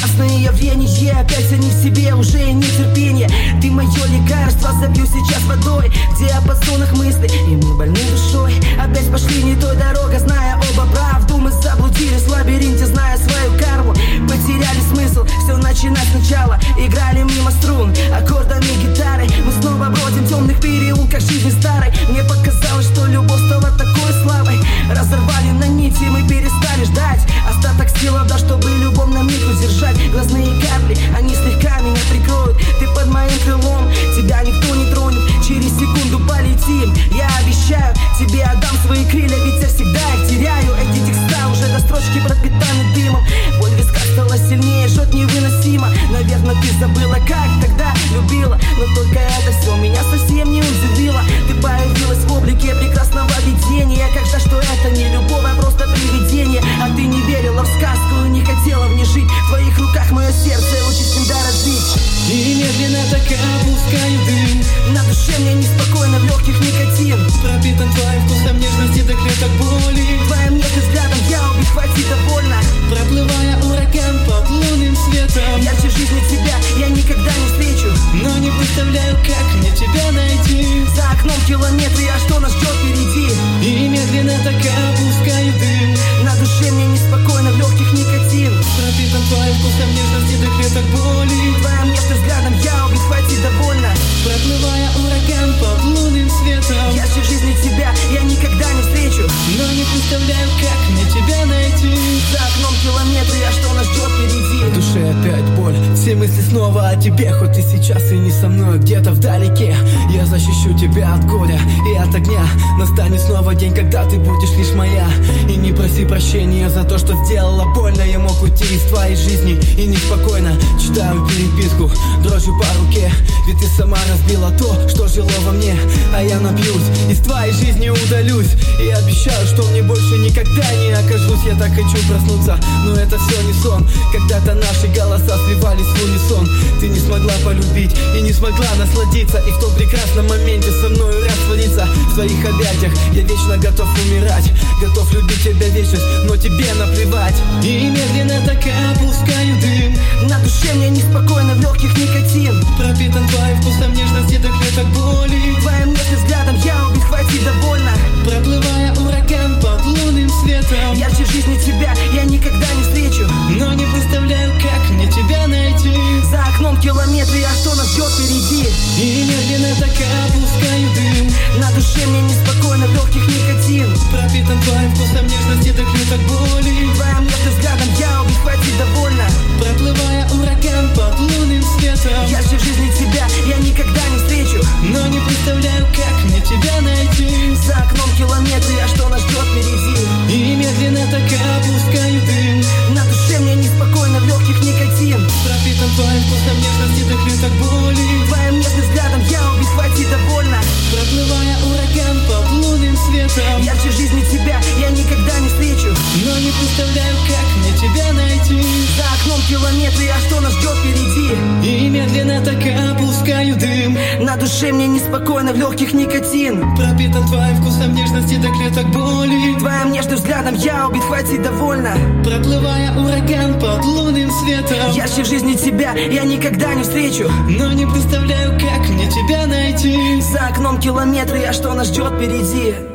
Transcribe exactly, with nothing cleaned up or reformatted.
Прекрасное явление, опять они в себе, уже нетерпение. Ты мое лекарство, забью сейчас водой в диапазонах мыслей, и мы больны душой. Опять пошли не той дорогой, зная оба правду. Мы заблудились в лабиринте, зная свою карму. Потеряли смысл, все начинать сначала. Играли мимо струн, аккордами гитары. Мы снова бродим в темных переулках жизни старой. Мне показалось, что любовь стала такой слабой. Разорвали на нити, мы перестали ждать остаток сил, да, чтобы любовь на миг удержать. Глазные капли, они слегка меня прикроют. Ты под моим крылом, тебя никто не тронет. Через секунду полетим, я обещаю. Тебе отдам свои крылья, ведь я всегда их теряю. Эти текста уже до строчки пропитаны дымом. Боль в висках стала сильнее, жжет невыносимо. Наверное, ты забыла, как тогда любила. Но только это все меня совсем не удивило. Ты появилась в облике прекрасного видения. Как же, что это не любовь, а просто привидение. А ты не верила в сказку и не хотела в ней жить. В твоих руках мое сердце учит всегда разбить. И медленно так опускаю дым. На душе мне неспокойно, в легких никотин. Пропитан твоим вкусом нежности до клеток боли. Твоим нежным взглядом я убить хватит довольно. Проплывая ураган под лунным светом. Ярче жизни тебя я никогда не встречу. Но не представляю, как мне тебя найти. За окном километры, а что нас ждет впереди? И медленно так опускаю дым. На душе мне неспокойно, в легких никотин. Пропитан твоим вкусом нежности до клеток боли. Твоим нежным взглядом я убить хватит довольно. Проплывая ураган под лунным светом. Ярче жизни тебя я никогда не встречу. Но не представляю, как мне тебя найти. За окном километры, а что нас ждет впереди? В душе опять боль, все мысли снова о тебе. Хоть ты сейчас и не со мной, где-то вдалеке. Я защищу тебя от горя и от огня. Настанет снова день, когда ты будешь лишь моя. И не проси прощения за то, что сделала больно. Я мог уйти из твоей жизни и неспокойно читаю переписку дрожью по руке. Ведь ты сама разбила то, что жило во мне. А я напьюсь, из твоей жизни удалюсь. И обещаю, что мне больше никогда не окажусь. Я так хочу проснуться, но это все не сон. Когда-то наши голоса сливались в унисон. Ты не смогла полюбить и не смогла насладиться. И в том прекрасном моменте со мною раствориться. В твоих объятиях я вечно готов умирать. Готов любить тебя вечность, но тебе наплевать. И медленно так опускаю дым. На душе мне неспокойно, в легких никотин. Пропитан твоим вкусом нежности до клеток боли. Твоим нежным взглядом я убить хватит довольно. Проплывая ураган под лунным светом. Ярче жизни тебя я никогда не встречу. Но не представляю, как мне тебя найти. За окном километры, а что нас ждет впереди? И медленно так опускаю дым. На душе мне неспокойно, в легких никотин. Пропитан твоим вкусом нежности до клеток боли. Твоим нежным взглядом я убить хватит довольно. Проплывая ураган под лунным светом. Ярче жизни тебя я никогда не встречу. Но не представляю, как мне тебя найти. За окном километры, а что нас ждет впереди? И медленно так опускаю дым. На душе мне неспокойно, в легких никотин. Пропитан твоим вкусом нежности до клеток боли. Твоим нежным взглядом я убить хватит довольно. Проплывая ураган под лунным светом. Ярче жизни тебя я никогда не встречу. Но не представляю, как мне тебя найти. За окном километры, а что нас ждет впереди? И медленно так опускаю дым. На душе мне неспокойно, в легких никотин. Пропитан твоим вкусом нежности до клеток боли. Твоим нежным взглядом я убить хватит довольно. Проплывая ураган под лунным светом. Ярче в жизни тебя я никогда не встречу. Но не представляю, как мне тебя найти. За окном километры, а что нас ждет впереди?